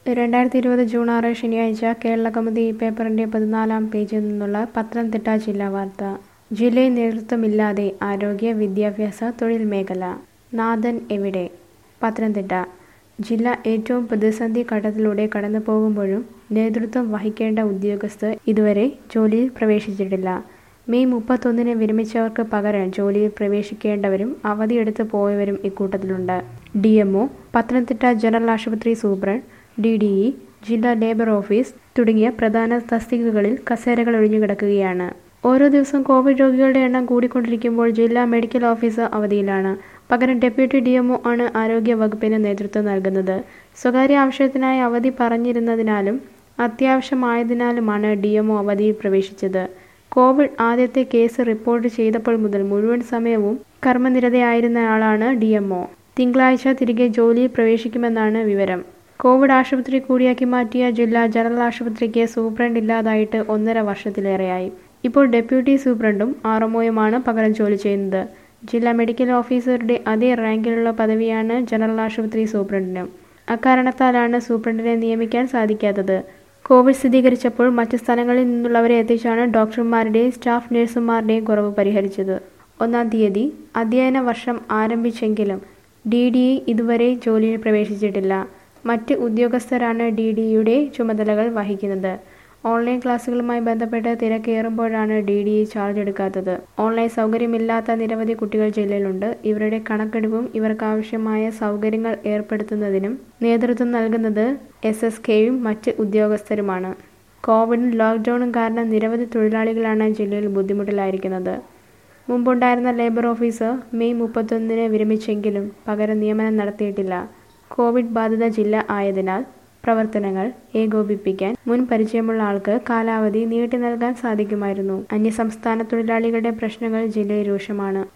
2020 June 6 ശനിയാഴ്ച കേരളകൗമുദി പേപ്പറിന്റെ 14-ാം പേജിൽ നിന്നുള്ള പത്തനംതിട്ട ജില്ലാ വാർത്ത. ജില്ലയിൽ നേതൃത്വമില്ലാതെ ആരോഗ്യ, വിദ്യാഭ്യാസ, തൊഴിൽ മേഖല. നാഥൻ എവിടെ? പത്തനംതിട്ട. ജില്ല ഏറ്റവും പ്രതിസന്ധി ഘട്ടത്തിലൂടെ കടന്നുപോകുമ്പോഴും നേതൃത്വം വഹിക്കേണ്ട ഉദ്യോഗസ്ഥർ ഇതുവരെ ജോലിയിൽ പ്രവേശിച്ചിട്ടില്ല. മെയ് 31-ന് വിരമിച്ചവർക്ക് പകരം ജോലിയിൽ പ്രവേശിക്കേണ്ടവരും അവധിയെടുത്ത് പോയവരും ഇക്കൂട്ടത്തിലുണ്ട്. DMO, പത്തനംതിട്ട ജനറൽ ആശുപത്രി സൂപ്രണ്ട്, DDE, ജില്ലാ ലേബർ ഓഫീസ് തുടങ്ങിയ പ്രധാന തസ്തികകളിൽ കസേരകൾ ഒഴിഞ്ഞുകിടക്കുകയാണ്. ഓരോ ദിവസവും കോവിഡ് രോഗികളുടെ എണ്ണം കൂടിക്കൊണ്ടിരിക്കുമ്പോൾ ജില്ലാ മെഡിക്കൽ ഓഫീസർ അവധിയിലാണ്. പകരം ഡെപ്യൂട്ടി DMO ആണ് ആരോഗ്യ വകുപ്പിന് നേതൃത്വം നൽകുന്നത്. സ്വകാര്യ ആവശ്യത്തിനായി അവധി പറഞ്ഞിരുന്നതിനാലും അത്യാവശ്യമായതിനാലുമാണ് DMO അവധിയിൽ പ്രവേശിച്ചത്. കോവിഡ് ആദ്യത്തെ കേസ് റിപ്പോർട്ട് ചെയ്തപ്പോൾ മുതൽ മുഴുവൻ സമയവും കർമ്മനിരതയായിരുന്നയാളാണ് DMO. തിങ്കളാഴ്ച തിരികെ ജോലിയിൽ പ്രവേശിക്കുമെന്നാണ് വിവരം. കോവിഡ് ആശുപത്രി കൂടിയാക്കി മാറ്റിയ ജില്ലാ ജനറൽ ആശുപത്രിക്ക് സൂപ്രണ്ട് ഇല്ലാതായിട്ട് 1.5 വർഷത്തിലേറെയായി. ഇപ്പോൾ ഡെപ്യൂട്ടി സൂപ്രണ്ടും RMOയുമാണ് പകരം ജോലി ചെയ്യുന്നത്. ജില്ലാ മെഡിക്കൽ ഓഫീസറുടെ അതേ റാങ്കിലുള്ള പദവിയാണ് ജനറൽ ആശുപത്രി സൂപ്രണ്ടിനും. അക്കാരണത്താലാണ് സൂപ്രണ്ടിനെ നിയമിക്കാൻ സാധിക്കാത്തത്. കോവിഡ് സ്ഥിരീകരിച്ചപ്പോൾ മറ്റ് സ്ഥലങ്ങളിൽ നിന്നുള്ളവരെ എത്തിച്ചാണ് ഡോക്ടർമാരുടെയും സ്റ്റാഫ് നഴ്സുമാരുടെയും കുറവ് പരിഹരിച്ചത്. 1-ാം തീയതി അധ്യയന വർഷം ആരംഭിച്ചെങ്കിലും DDE ഇതുവരെ ജോലിയിൽ പ്രവേശിച്ചിട്ടില്ല. മറ്റ് ഉദ്യോഗസ്ഥരാണ് DDEയുടെ ചുമതലകൾ വഹിക്കുന്നത്. ഓൺലൈൻ ക്ലാസുകളുമായി ബന്ധപ്പെട്ട് തിരക്കേറുമ്പോഴാണ് DDE ചാർജ് എടുക്കാത്തത്. ഓൺലൈൻ സൗകര്യമില്ലാത്ത നിരവധി കുട്ടികൾ ജില്ലയിലുണ്ട്. ഇവരുടെ കണക്കെടുപ്പും ഇവർക്കാവശ്യമായ സൗകര്യങ്ങൾ ഏർപ്പെടുത്തുന്നതിനും നേതൃത്വം നൽകുന്നത് SSKയും മറ്റ് ഉദ്യോഗസ്ഥരുമാണ്. കോവിഡും ലോക്ക്ഡൌണും കാരണം നിരവധി തൊഴിലാളികളാണ് ജില്ലയിൽ ബുദ്ധിമുട്ടിലായിരിക്കുന്നത്. മുമ്പുണ്ടായിരുന്ന ലേബർ ഓഫീസർ മെയ് 31-ന് വിരമിച്ചെങ്കിലും പകരം നിയമനം നടത്തിയിട്ടില്ല. കോവിഡ് ബാധിത ജില്ല ആയതിനാൽ പ്രവർത്തനങ്ങൾ ഏകോപിപ്പിക്കാൻ മുൻ പരിചയമുള്ള ആൾക്ക് കാലാവധി നീട്ടി നൽകാൻ സാധിക്കുമായിരുന്നു. അന്യസംസ്ഥാന തൊഴിലാളികളുടെ പ്രശ്നങ്ങൾ ജില്ലയിൽ രൂക്ഷമാണ്.